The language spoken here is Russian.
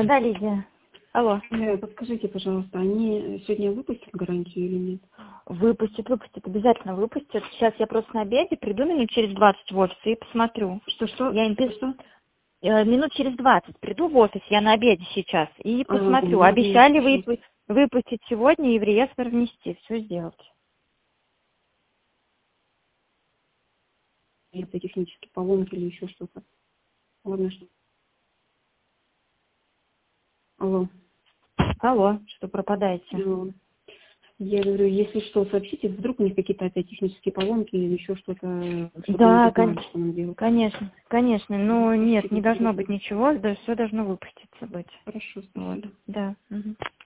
Да, Лидия. Алло. Подскажите, пожалуйста, они сегодня выпустят гарантию или нет? Выпустят, обязательно выпустят. Сейчас я просто на обеде, приду минут через 20 в офис и посмотрю. Что? Я им минут через 20 приду в офис, я на обеде сейчас, и посмотрю. Обещали выпустить сегодня и в реестр внести, все сделать. Это технические поломки или еще что-то. Ладно, что. Алло, что пропадаете? Я говорю, если что, сообщите, вдруг у них какие-то опять технические поломки или еще что-то. Да, конечно. Но нет, не должно быть ничего, да, все должно выпуститься быть. Хорошо, спасибо. Вот. Да. Угу.